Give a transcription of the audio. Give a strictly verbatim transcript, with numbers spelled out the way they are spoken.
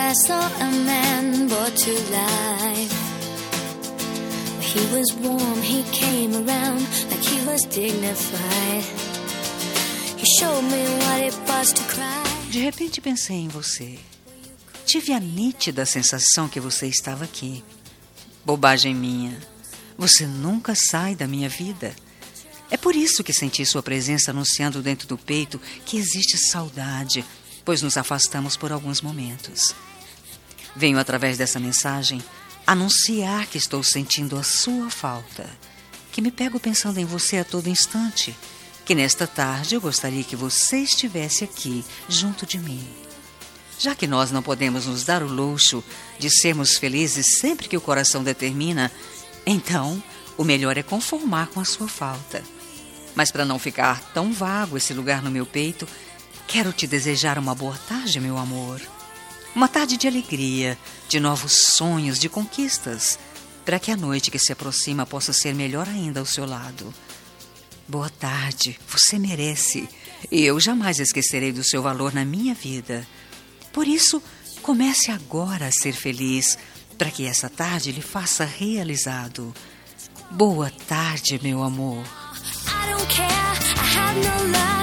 I saw a man brought to life. He was warm, he came around like he was dignified. He showed me what it was to cry. De repente pensei em você. Tive a nítida sensação que você estava aqui. Bobagem minha. Você nunca sai da minha vida. É por isso que senti sua presença anunciando dentro do peito que existe saudade, pois nos afastamos por alguns momentos. Venho através dessa mensagem anunciar que estou sentindo a sua falta, que me pego pensando em você a todo instante, que nesta tarde eu gostaria que você estivesse aqui, junto de mim. Já que nós não podemos nos dar o luxo de sermos felizes sempre que o coração determina, então o melhor é conformar com a sua falta. Mas para não ficar tão vago esse lugar no meu peito, quero te desejar uma boa tarde, meu amor. Uma tarde de alegria, de novos sonhos, de conquistas, para que a noite que se aproxima possa ser melhor ainda ao seu lado. Boa tarde, você merece, e eu jamais esquecerei do seu valor na minha vida. Por isso, comece agora a ser feliz, para que essa tarde lhe faça realizado. Boa tarde, meu amor. I don't care, I have no love.